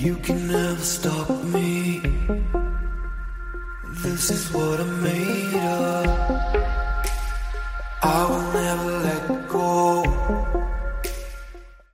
You can never stop me. This is what I'm made of. I will never let go.